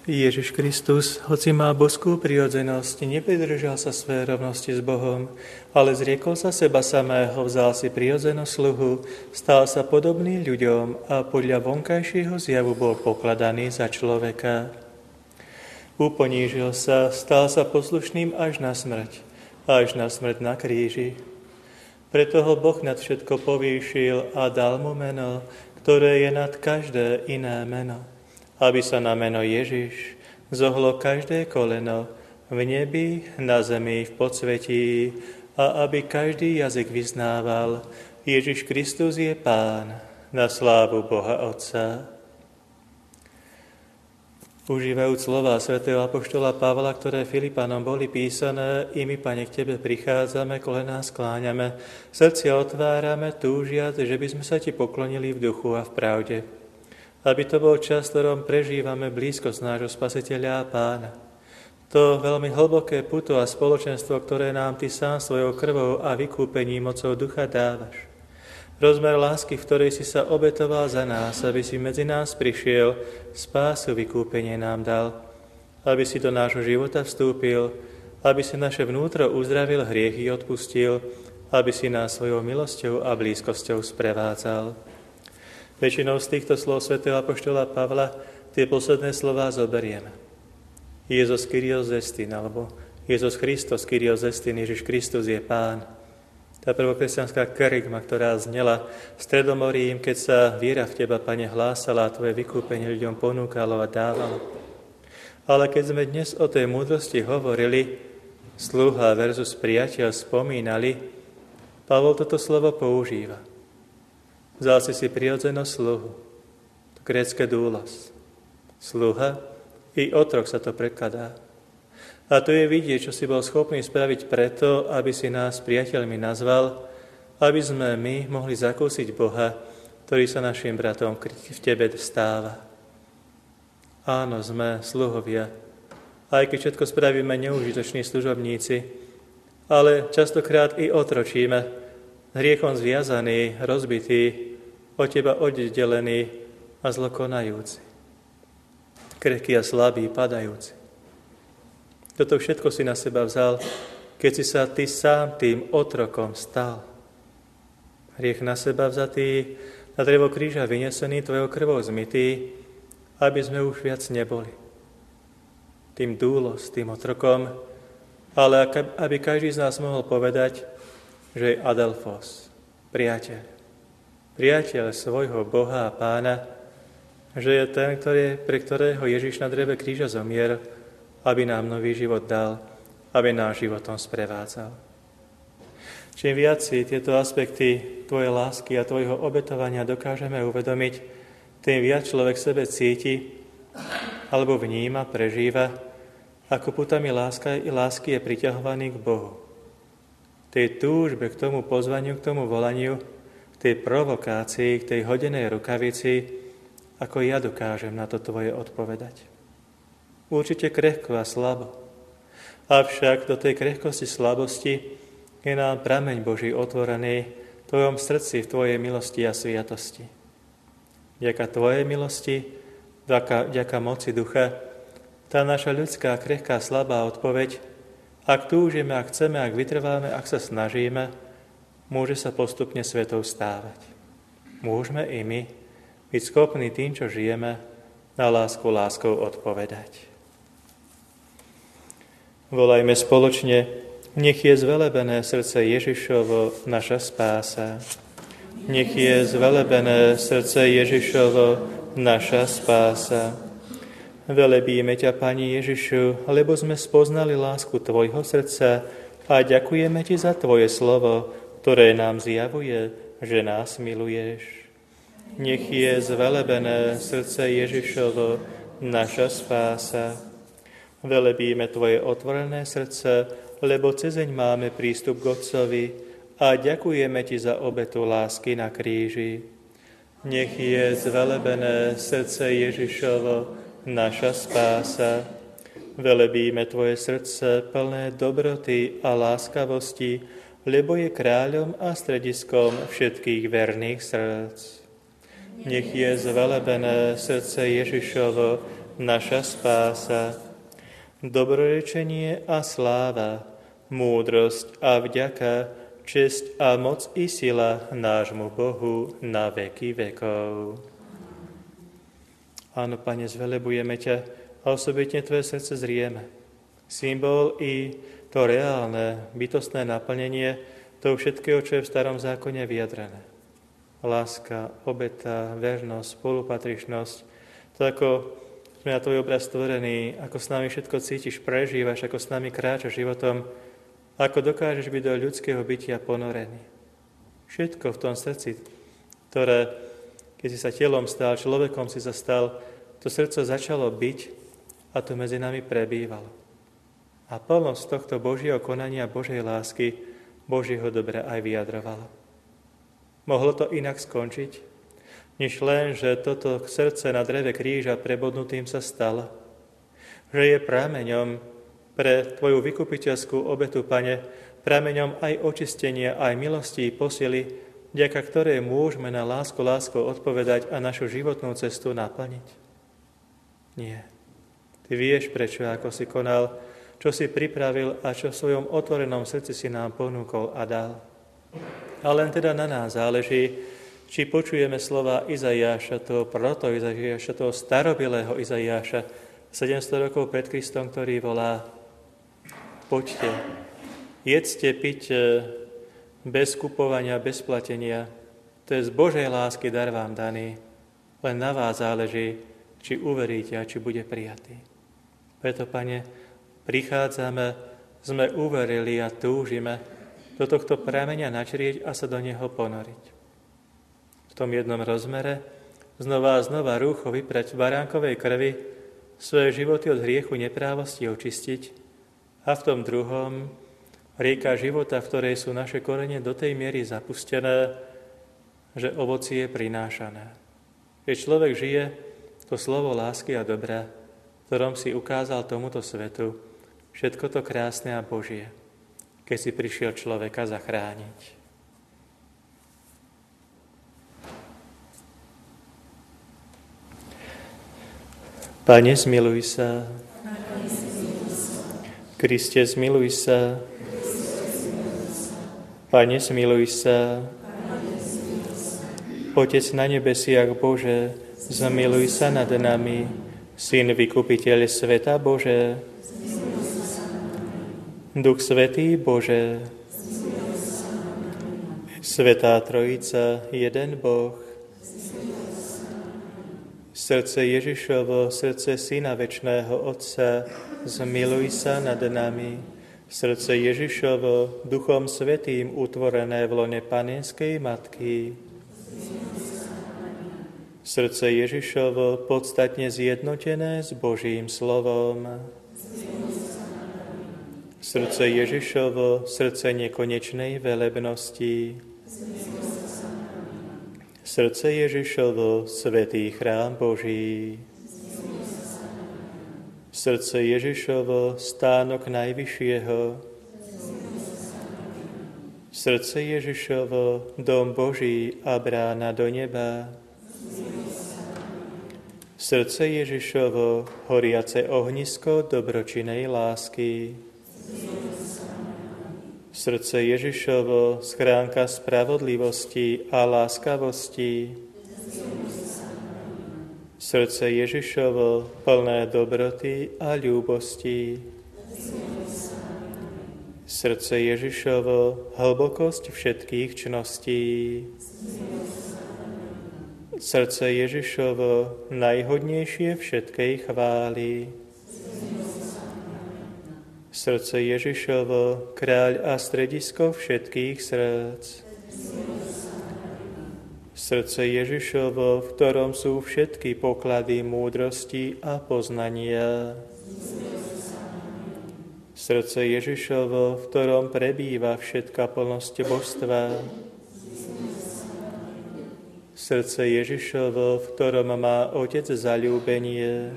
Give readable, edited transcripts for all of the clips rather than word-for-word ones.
Ježiš Kristus, hoci má božskú prirodzenosť, nepridržal sa svojej rovnosti s Bohom, ale zriekol sa seba samého, vzal si prirodzenú sluhu, stal sa podobný ľuďom a podľa vonkajšieho zjavu bol pokladaný za človeka. Uponížil sa, stal sa poslušným až na smrť na kríži. Preto ho Boh nad všetko povýšil a dal mu meno, ktoré je nad každé iné meno, aby sa na meno Ježiš zohlo každé koleno v nebi, na zemi, v podsvetí a aby každý jazyk vyznával, Ježiš Kristus je Pán, na slávu Boha Otca. Užívajúc slova svätého apoštola Pavla, ktoré Filipanom boli písané, i my, Pane, k Tebe prichádzame, kolená skláňame, srdcia otvárame, túžiac, že by sme sa Ti poklonili v duchu a v pravde. Aby to bol čas, v ktorom prežívame blízkosť nášho Spasiteľa a Pána. To veľmi hlboké puto a spoločenstvo, ktoré nám Ty sám svojou krvou a vykúpením mocou ducha dávaš. Rozmer lásky, v ktorej si sa obetoval za nás, aby si medzi nás prišiel, spásu, vykúpenie nám dal, aby si do nášho života vstúpil, aby si naše vnútro uzdravil, hriechy odpustil, aby si nás svojou milosťou a blízkosťou sprevádzal. Väčšinou z týchto slov svätého apoštola Pavla tie posledné slová zoberieme. Jezus Kyrios Estin, alebo Jezus Christos Kyrios Estin, Ježiš Kristus je Pán. Tá prvokresťanská kerygma, ktorá znela v Stredomorím, keď sa viera v Teba, Pane, hlásala a Tvoje vykúpenie ľuďom ponúkalo a dávalo. Ale keď sme dnes o tej múdrosti hovorili, sluha versus priateľ spomínali, Pavol toto slovo používa. Vzal si prirodzenú sluhu, to grécke doulos. Sluha i otrok sa to prekladá. A to je vidieť, čo si bol schopný spraviť preto, aby si nás priateľmi nazval, aby sme my mohli zakúsiť Boha, ktorý sa našim bratom v Tebe stáva. Áno, sme sluhovia, aj keď všetko spravíme neužitoční služobníci, ale častokrát i otročíme, hriechom zviazaní, rozbití, od Teba oddelení a zlokonajúci. Krehkí a slabí, padajúci. Toto všetko si na seba vzal, keď si sa Ty sám tým otrokom stal. Hriech na seba vzatý, na drevo kríža vynesený, Tvojou krvou zmytý, aby sme už viac neboli tým doulos, tým otrokom, ale aby každý z nás mohol povedať, že je adelphos, priateľ. Priateľ svojho Boha a Pána, že je ten, pre ktorého Ježiš na dreve kríža zomier, aby nám nový život dal, aby náš životom sprevádzal. Čím viac si tieto aspekty Tvojej lásky a Tvojho obetovania dokážeme uvedomiť, tým viac človek sebe cíti alebo vníma, prežíva, ako putami lásky je priťahovaný k Bohu. Tej túžbe, k tomu pozvaniu, k tomu volaniu, k tej provokácii, k tej hodenej rukavici, ako ja dokážem na to Tvoje odpovedať. Určite krehko a slabo. Avšak do tej krehkosti, slabosti je nám prameň Boží otvorený v Tvojom srdci, v Tvojej milosti a sviatosti. Vďaka Tvojej milosti, vďaka moci ducha, tá naša ľudská, krehká, slabá odpoveď, ak túžime, ak chceme, ak vytrváme, ak sa snažíme, môže sa postupne svetou stávať. Môžeme i my byť schopní tým, čo žijeme, na láskou odpovedať. Volajme spoločne, nech je zvelebené srdce Ježišovo, naša spása. Nech je zvelebené srdce Ježišovo, naša spása. Velebíme ťa, Pani Ježišu, lebo sme spoznali lásku Tvojho srdca a ďakujeme Ti za Tvoje slovo, ktoré nám zjavuje, že nás miluješ. Nech je zvelebené srdce Ježišovo, naša spása. Velebíme Tvoje otvorené srdce, lebo cezeň máme prístup k Otcovi a ďakujeme Ti za obetu lásky na kríži. Nech je zvelebené srdce Ježišovo, naša spása. Velebíme Tvoje srdce plné dobroty a láskavosti, lebo je kráľom a strediskom všetkých verných srdc. Nech je zvelebené srdce Ježišovo, naša spása. Dobrorečenie a sláva, múdrosť a vďaka, česť a moc i sila nášmu Bohu na veky vekov. Áno, Pane, zvelebujeme ťa a osobitne Tvoje srdce zrieme. Symbol i to reálne, bytostné naplnenie toho všetkého, čo je v starom zákone vyjadrené. Láska, obeta, vernosť, spolupatričnosť. To, ako sme na Tvoj obraz stvorení, ako s nami všetko cítiš, prežívaš, ako s nami kráčaš životom, ako dokážeš byť do ľudského bytia ponorený. Všetko v tom srdci, ktoré, keď si sa telom stal, človekom si sa stal, to srdce začalo byť a to medzi nami prebývalo. A plnosť tohto Božieho konania, Božej lásky, Božieho dobra aj vyjadrovalo. Mohlo to inak skončiť, než len, že toto srdce na dreve kríža prebodnutým sa stalo. Že je prameňom pre Tvoju vykupiteľskú obetu, Pane, prameňom aj očistenia, aj milostí, posily, vďaka ktorej môžeme na lásku odpovedať a našu životnú cestu naplniť. Nie. Ty vieš, prečo, ako si konal, čo si pripravil a čo v svojom otvorenom srdci si nám ponúkol a dal. A len teda na nás záleží, či počujeme slova Izaiáša, toho proto Izaiáša, toho starobilého Izaiáša, 700 rokov pred Kristom, ktorý volá: poďte, jedzte, piťte, bez kupovania, bez platenia. To je z Božej lásky dar vám daný. Len na vás záleží, či uveríte a či bude prijatý. Preto, Pane, prichádzame, sme uverili a túžime do tohto prameňa načrieť a sa do neho ponoriť. V tom jednom rozmere znova a znova rúcho vyprať v baránkovej krvi, svoje životy od hriechu neprávosti očistiť a v tom druhom rieka života, v ktorej sú naše korene do tej miery zapustené, že ovocie je prinášané. Keď človek žije to slovo lásky a dobra, ktorom si ukázal tomuto svetu všetko to krásne a Božie, keď si prišiel človeka zachrániť. Pane, zmiluj sa. Kriste, zmiluj sa. Pane, zmiluj sa. Otec na nebesiach Bože, zmiluj sa nad nami. Syn vykupiteľ sveta Bože, Duch Svätý Bože, Svätá Trojica, jeden Boh, srdce Ježišovo, srdce Syna večného Otca, zmiluj sa nad nami. Srdce Ježišovo, Duchom Svätým utvorené v lone Panenskej Matky. Srdce Ježišovo, podstatne zjednotené s Božím slovom. Srdce Ježišovo, srdce nekonečnej velebnosti. Srdce Ježišovo, svätý chrám Boží. Srdce Ježišovo, stánok Najvyššieho. Srdce Ježišovo, dom Boží a brána do neba. Srdce Ježišovo, horiace ohnisko dobročinej lásky. Srdce Ježišovo, schránka spravodlivosti a láskavosti. Srdce Ježišovo, plné dobroty a ľúbosti. Srdce Ježišovo, hlbokosť všetkých čností. Srdce Ježišovo, najhodnejšie všetkej chvály. Srdce Ježišovo, kráľ a stredisko všetkých srdc. Srdce Ježišovo, v ktorom sú všetky poklady múdrosti a poznania. Srdce Ježišovo, v ktorom prebýva všetká plnosť božstva. Srdce Ježišovo, v ktorom má Otec zaľúbenie.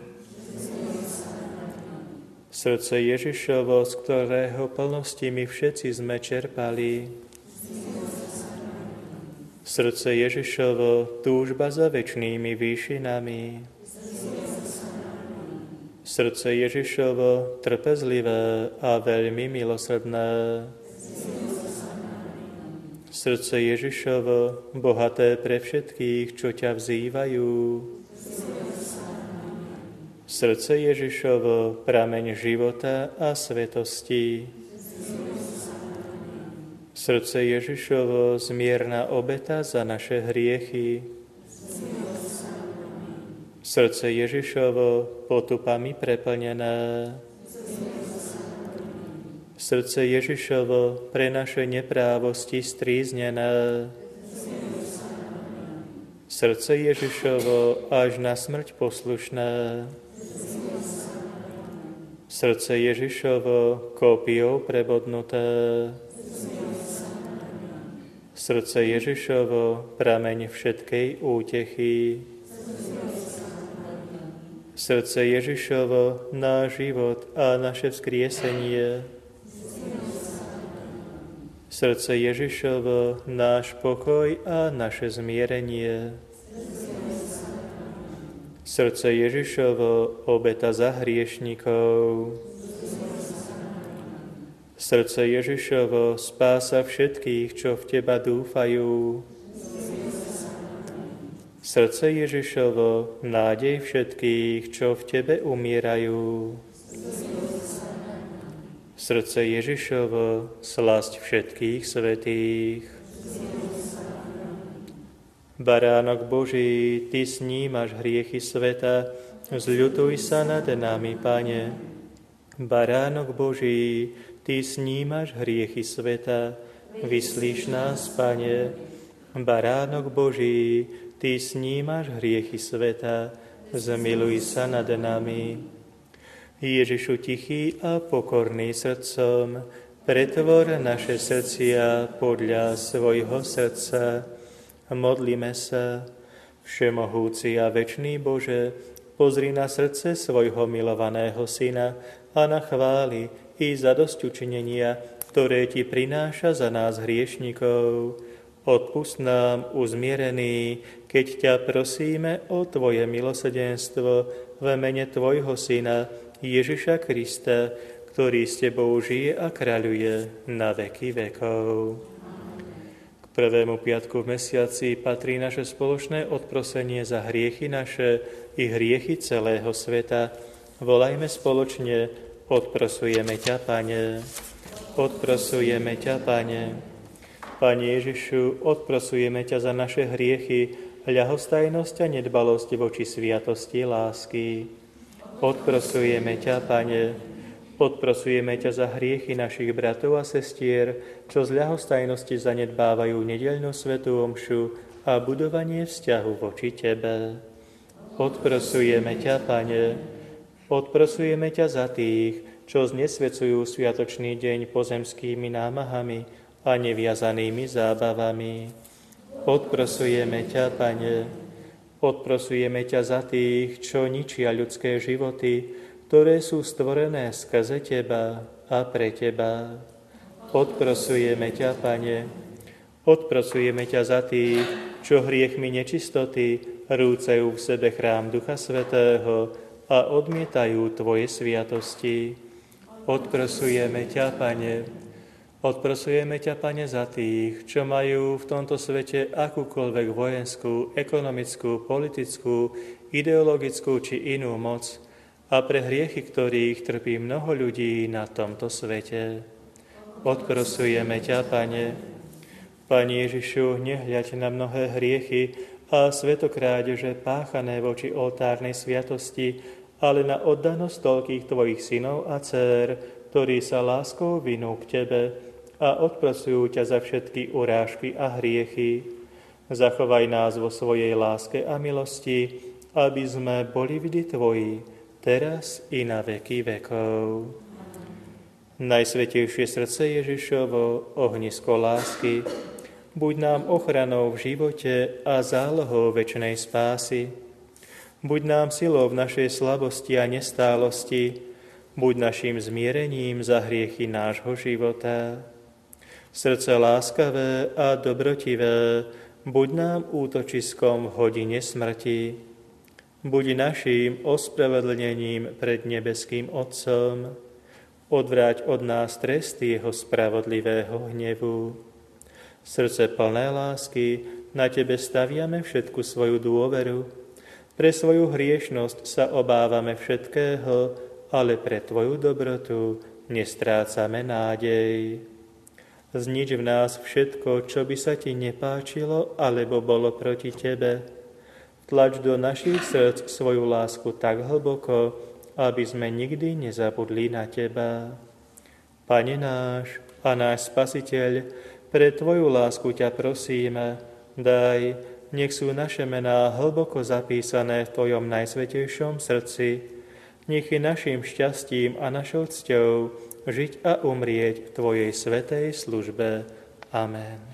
Srdce Ježišovo, z ktorého plnosti my všetci sme čerpali. Srdce Ježišovo, túžba za večnými výšinami. Srdce Ježišovo, trpezlivé a veľmi milosrdné. Srdce Ježišovo, bohaté pre všetkých, čo ťa vzývajú. Srdce Ježišovo, prameň života a svetosti. Srdce Ježišovo, zmierna obeta za naše hriechy. Srdce Ježišovo, potupami preplnené. Srdce Ježišovo, pre naše neprávosti stríznené. Srdce Ježišovo, až na smrť poslušné. Srdce Ježišovo, kópiou prebodnuté. Srdce Ježišovo, prameň všetkej útechy. Srdce Ježišovo, náš život a naše vzkriesenie. Srdce Ježišovo, náš pokoj a naše zmierenie. Srdce Ježišovo, obeta za hriešnikov. Srdce Ježišovo, spása všetkých, čo v Teba dúfajú. Srdce Ježišovo, nádej všetkých, čo v Tebe umierajú. Srdce Ježišovo, slasť všetkých svätých. Baránok Boží, Ty snímaš hriechy sveta, zľutuj sa nad nami, Pane. Baránok Boží, Ty snímaš hriechy sveta, vyslíš nás, Pane. Baránok Boží, Ty snímaš hriechy sveta, zmiluj sa nad nami. Ježišu tichý a pokorný srdcom, pretvor naše srdcia podľa svojho srdca. Modlíme sa. Všemohúci a večný Bože, pozri na srdce svojho milovaného Syna a na chvály i zadosťučinenia, ktoré Ti prináša za nás hriešnikov. Odpusť nám, uzmierený, keď ťa prosíme o Tvoje milosrdenstvo v mene Tvojho Syna, Ježiša Krista, ktorý s Tebou žije a kráľuje na veky vekov. K prvému piatku v mesiaci patrí naše spoločné odprosenie za hriechy naše i hriechy celého sveta. Volajme spoločne: odprosujeme ťa, Pane. Odprosujeme ťa, Pane. Pane Ježišu, odprosujeme ťa za naše hriechy, ľahostajnosť a nedbalosť voči sviatosti lásky. Odprosujeme ťa, Pane. Odprosujeme ťa za hriechy našich bratov a sestier, čo z ľahostajnosti zanedbávajú nedeľnú svätú omšu a budovanie vzťahu voči Tebe. Odprosujeme ťa, Pane. Odprosujeme ťa za tých, čo znesvecujú sviatočný deň pozemskými námahami a neviazanými zábavami. Odprosujeme ťa, Pane. Odprosujeme ťa za tých, čo ničia ľudské životy, ktoré sú stvorené skrze Teba a pre Teba. Odprosujeme ťa, Pane. Odprosujeme ťa za tých, čo hriechmi nečistoty rúcajú v sebe chrám Ducha Svätého a odmietajú Tvoje sviatosti. Odprosujeme ťa, Pane. Odprosujeme ťa, Pane, za tých, čo majú v tomto svete akúkoľvek vojenskú, ekonomickú, politickú, ideologickú či inú moc a pre hriechy, ktorých trpí mnoho ľudí na tomto svete. Odprosujeme ťa, Pane. Pane Ježišu, nehľaď na mnohé hriechy a svetokrádeže páchané voči oltárnej sviatosti, ale na oddanosť toľkých Tvojich synov a dcér, ktorí sa láskou vinú k Tebe a odprosujú ťa za všetky urážky a hriechy. Zachovaj nás vo svojej láske a milosti, aby sme boli vždy Tvoji, teraz i na veky vekov. Najsvätejšie srdce Ježišovo, ohnisko lásky, buď nám ochranou v živote a zálohou večnej spásy. Buď nám silou v našej slabosti a nestálosti, buď našim zmierením za hriechy nášho života. Srdce láskavé a dobrotivé, buď nám útočiskom v hodine smrti. Buď naším ospravedlnením pred nebeským Otcom. Odvráť od nás tresty jeho spravodlivého hnevu. Srdce plné lásky, na Tebe staviame všetku svoju dôveru. Pre svoju hriešnosť sa obávame všetkého, ale pre Tvoju dobrotu nestrácame nádej. Znič v nás všetko, čo by sa Ti nepáčilo, alebo bolo proti Tebe. Tlač do našich srdc svoju lásku tak hlboko, aby sme nikdy nezabudli na Teba. Pane náš a náš Spasiteľ, pre Tvoju lásku ťa prosíme, daj, nech sú naše mená hlboko zapísané v Tvojom najsvätejšom srdci. Nech je našim šťastím a našou cťou žiť a umrieť v Tvojej svätej službe. Amen.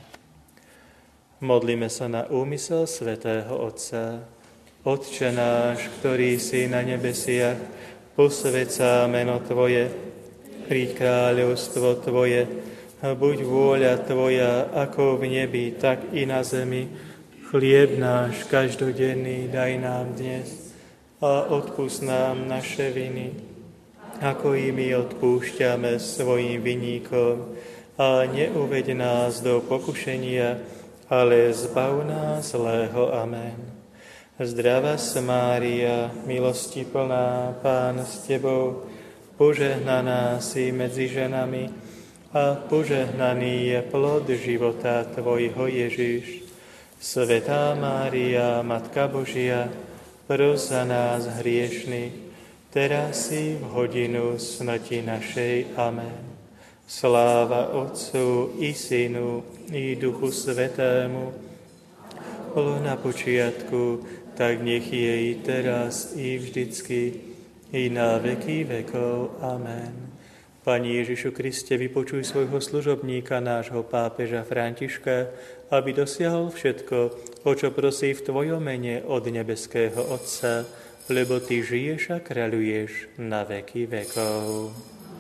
Modlíme sa na úmysel svätého Otca. Otče náš, ktorý si na nebesiach, posväť sa meno Tvoje, príď kráľovstvo Tvoje, buď vôľa Tvoja, ako v nebi, tak i na zemi. Chlieb náš každodenný daj nám dnes a odpusť nám naše viny, ako i my odpúšťame svojim viníkom, a neuveď nás do pokušenia, ale zbav nás zlého. Amen. Zdravá Mária, milosti plná, Pán s Tebou, požehnaná si medzi ženami a požehnaný je plod života Tvojho Ježiš. Svätá Mária, Matka Božia, pros za nás hriešnych, teraz i v hodinu smrti našej. Amen. Sláva Otcu i Synu i Duchu Svätému, bolo na počiatku, tak nech je i teraz, i vždycky, i na veky vekov. Amen. Pani Ježišu Kriste, vypočuj svojho služobníka, nášho pápeža Františka, aby dosiahol všetko, o čo prosí v Tvojom mene od nebeského Otca, lebo Ty žiješ a kráľuješ na veky vekov.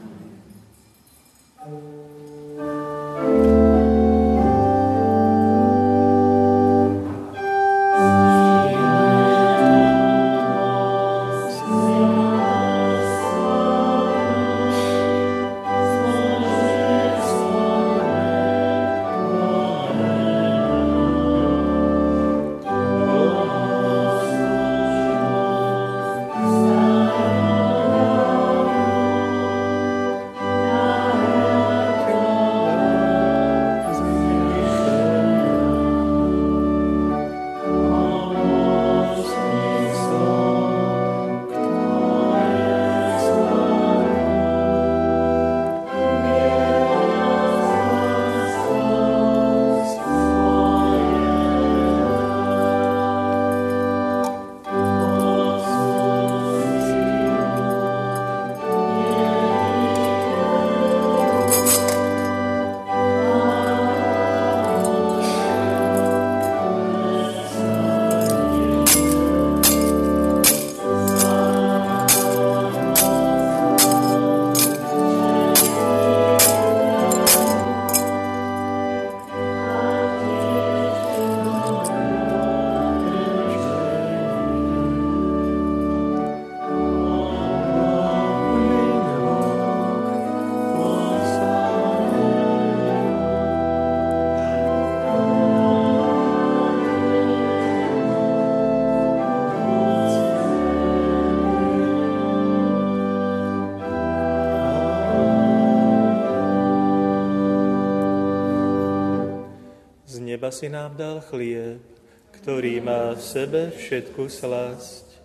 neba si nám dal chlieb, ktorý má v sebe všetku slasť.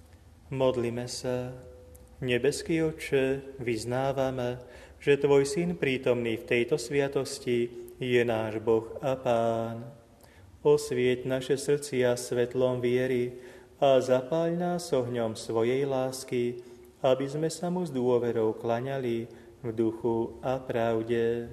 Modlime sa. Nebeský Otče, vyznávame, že Tvoj Syn prítomný v tejto sviatosti je náš Boh a Pán. Osvieť naše srdcia svetlom viery a zapáľ nás ohňom svojej lásky, aby sme sa mu s dôverou klaňali v duchu a pravde.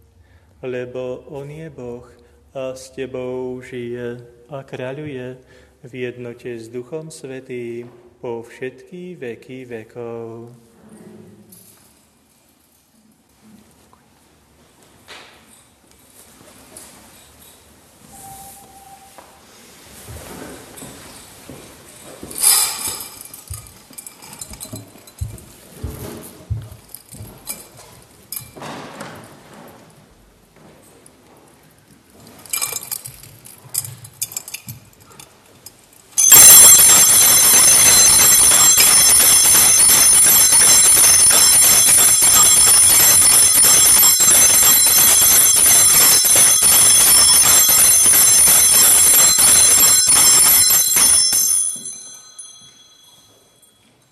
Lebo On je Boh a s Tebou žije a kráľuje v jednote s Duchom Svätým po všetky veky vekov.